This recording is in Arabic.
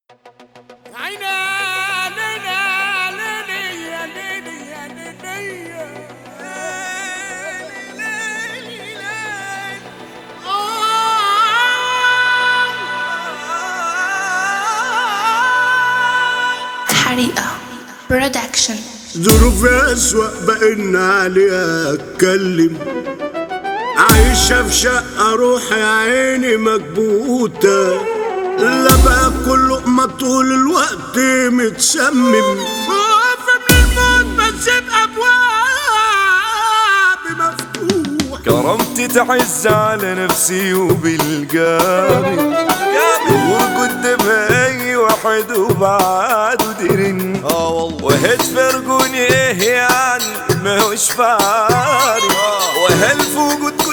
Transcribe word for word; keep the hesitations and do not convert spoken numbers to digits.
حريقة برودكشن. ظروفي أسوأ بقينا عليها أتكلم، عايشة في شقة روحي عيني مكبوتة، لا بقى كل لقمة طول الوقت متسمم، خوف من الموت بس بأبوابي مفتوحة. كرمتي تعز على نفسي وبالجامد وقدام اي واحد وبعد وديرن اه والله وهج فرقوني ايه يعني ماهوش فارق وهل في وجودكم